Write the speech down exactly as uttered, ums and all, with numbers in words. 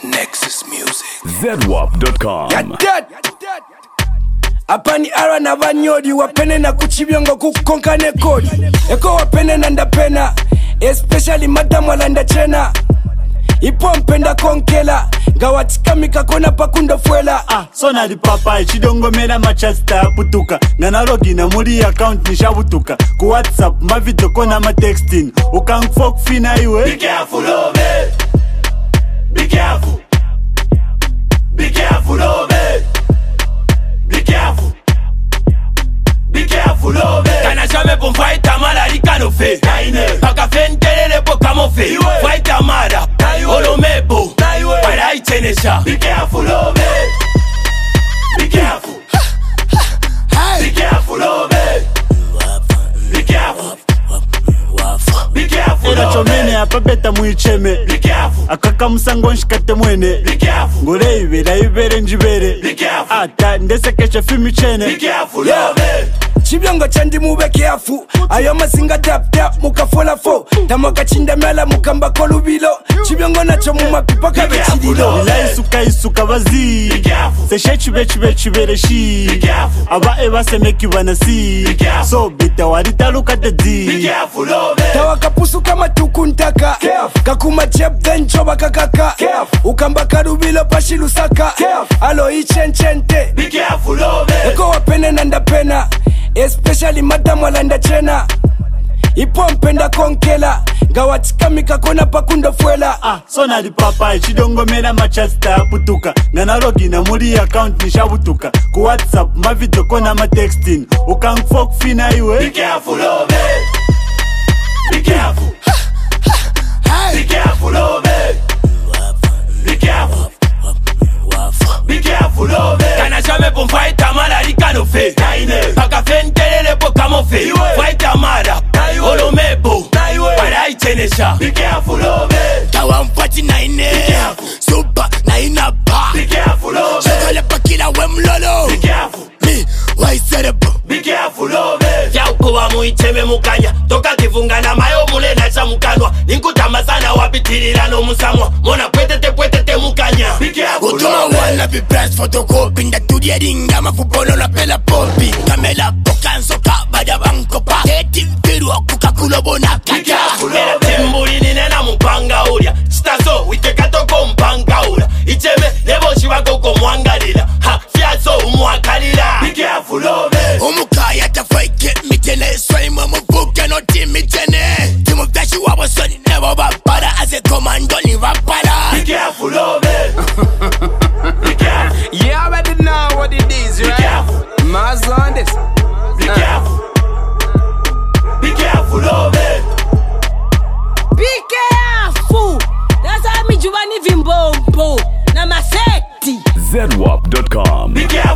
Nexus Music. Z W A P dot com. Apani ara na vanyodi wapene na kuchibiongo kukonkane kodi. Eko wapene na ndapena, especially madamu walanda chena. Ipo mpenda konkela, gawatika mikakona pakunda fuela. Ah, sona di papa, chidongo mena machasta putuka. Ngana logi na muri account nisha putuka. Ku WhatsApp, ma video kona ma texting. Ukang fok fina iwe. Be careful of it. Be careful. Be careful of it. Be careful. Be careful of it. Kana jamais pour fight amala rikano fe. Paka fentelele po kamo fe. Fight amara. Olo mebo. Para itenesha. Be careful of it. Be careful. Be careful of it. Be careful. Be careful. Era chomene apabeta muicheme. Be careful. Akaka musango nshikate mwene. Be careful. Ngore ibera ibere njibere. Be careful. Ata ndese kesha fimi chene. Be careful of it. Chibiongo chandi mube kiafu. Ayo masinga tap tap muka fola fo. Tamoka chinda mela mukamba kolubilo. Chibiongo nacho mumapipa kabe chidilo. Ila isuka isuka vazi. Be careful. Se shechi bechi bechi bere shi. Be careful. Aba eba se meki wana si. Be careful. So bita warita luka te di. Be careful of it. Tawaka pusu kama tukuntaka. Kakuma chep then choba kakaka. Ukamba karubilo pashilu saka. Alo ichenchente. Be careful of it. Eko wapene na ndapena, especially madamu walanda chena. Ipo mpenda konkela, gawatika mikakona pakunda fuela. Ah, sona di papa, chidongo mena machasta putuka. Ngana logi na muri account nisha putuka. Ku WhatsApp, ma video kona ma texting. Ukang fok fina iwe. Be careful of it. Be careful. Be careful of it. Be careful. Be careful of it. Kana jamais pour fight amala rikano fe. Paka fentelele po kamo fe. Fight amara. Olo mebo. Para itenesha. Be careful of it. Tawa mfati na ine. Super na ina ba. Be careful of it. Shagale pakila we mlolo. Be careful. Mi waiserebo. Be careful of it. Ya ukuwa muicheme mukanya. Toka kifunga na mayo mule na cha mukanwa. Ninkutama sana wapitirira no musamwa. Mona pwetete pwetete mukanya. Be careful Utuma of it. wana bi press photocopy. Ndatudia ringa mafupolo na pela popi. Kamela pokanso ka bada banko pa. Teti mfiru wa kukakulobo na Be kaka. careful of Mera it. timburi nina mpanga ulia. Stazo witeka toko mpanga ula. Icheme nebo shiwako kumwangalila. Ha fiaso umwakalila. Be careful of it. Umukaya tafaike mitene. Swayima mvuke no timitene. Timu vyashi wabosoni nebo babara. As a commando ni vapara. Be careful of it. Be careful. You already know what it is, Be right? careful. Maz on this. Be careful. Be careful of it. Be careful. That's how me juvani vimbombo na maseti. Z W A P dot com. Be careful.